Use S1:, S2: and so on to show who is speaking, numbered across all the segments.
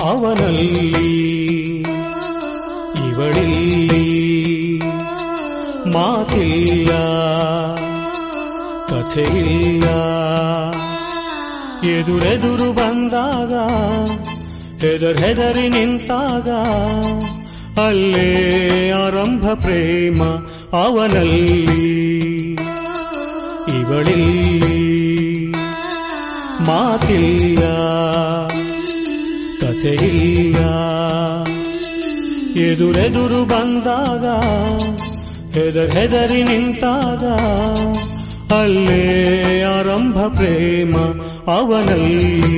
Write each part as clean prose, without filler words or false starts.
S1: ಅವನಲ್ಲಿ ಇವಳಿಲ್ಲಿ ಮಾತಿಲ್ಲ ಕಥೆಯಿಲ್ಲ. ಎದುರೆದುರು ಬಂದಾಗ ಹೆದರಿ ನಿಂತಾಗ ಅಲ್ಲೇ ಆರಂಭ ಪ್ರೇಮ. ಅವನಲ್ಲಿ ಇವಳಿಲ್ಲಿ ಮಾತಿಲ್ಲ ಕಥೆಯಿಲ್ಲ. ಎದುರೆದುರು ಬಂದಾಗ ಹೆದರಿ ನಿಂತಾಗ ಅಲ್ಲೇ ಆರಂಭ ಪ್ರೇಮ. ಅವನಲ್ಲಿ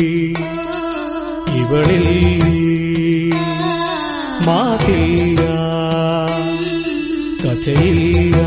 S1: ಇವಳಿಲ್ಲಿ ಮಾತಿಲ್ಲ ಕಥೆಯಿಲ್ಲ.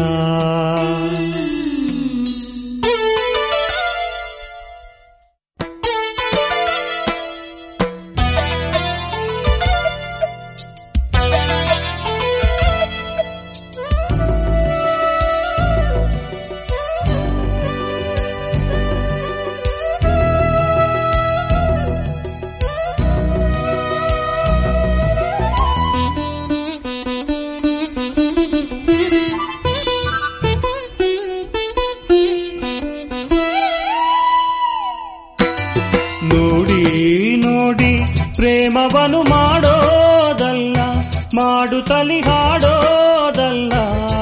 S1: ಪ್ರೇಮವನು ಮಾಡೋದಲ್ಲ ಮಾಡುತ್ತಲಿ ಹಾಡೋದಲ್ಲ,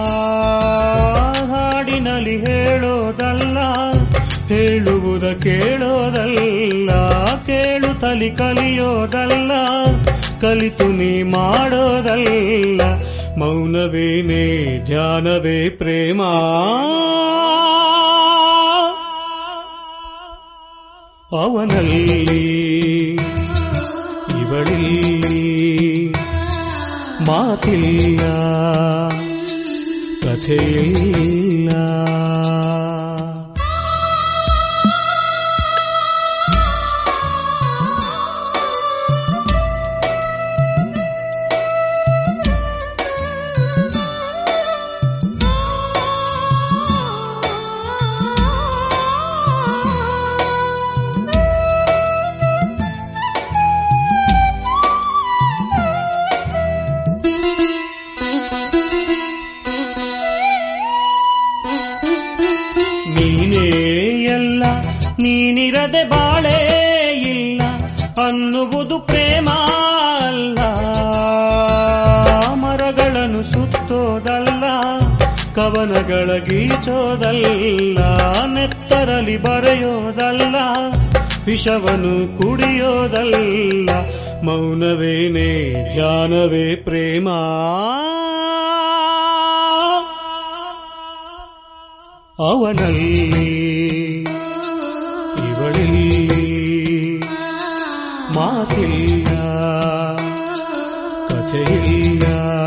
S1: ಹಾಡಿನಲ್ಲಿ ಹೇಳೋದಲ್ಲ ಹೇಳುವುದ ಕೇಳೋದಲ್ಲ, ಕೇಳುತ್ತಲಿ ಕಲಿಯೋದಲ್ಲ ಕಲಿತು ನೀ ಮಾಡೋದಲ್ಲ. ಮೌನವೇನೇ ಧ್ಯಾನವೇ ಪ್ರೇಮ. ಅವನಲ್ಲಿ ಇವಳಿಲ್ಲಿ ಮಾತಿಲ್ಲ ಕಥೆಯಿಲ್ಲ. ನೀನೇ ಎಲ್ಲ ನೀನಿರದೆ ಬಾಳೇ ಇಲ್ಲ ಅನ್ನುವುದು ಪ್ರೇಮ ಅಲ್ಲ. ಮರಗಳನ್ನು ಸುತ್ತೋದಲ್ಲ ಕವನಗಳ ಗೀಚೋದಲ್ಲ, ನೆತ್ತರಲಿ ಬರೆಯೋದಲ್ಲ ವಿಷವನ್ನು ಕುಡಿಯೋದಲ್ಲ. ಮೌನವೇನೇ ಧ್ಯಾನವೇ ಪ್ರೇಮ. ಅವನಲ್ಲಿ ಇವಳಿಲ್ಲಿ ಮಾತಿಲ್ಲ ಕಥೆಯಿಲ್ಲ.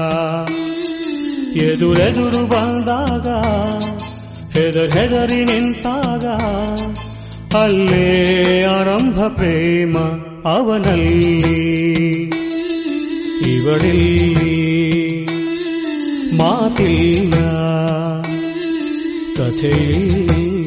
S1: ಎದುರೆದುರು ಬಂದಾಗ ಹೆದರಿ ನಿಂತಾಗ ಅಲ್ಲೇ ಆರಂಭ ಪ್ರೇಮ. ಅವನಲ್ಲಿ ಇವಳಿಲ್ಲಿ ಮಾತಿಲ್ಲ ಕಥೆಯಿಲ್ಲ.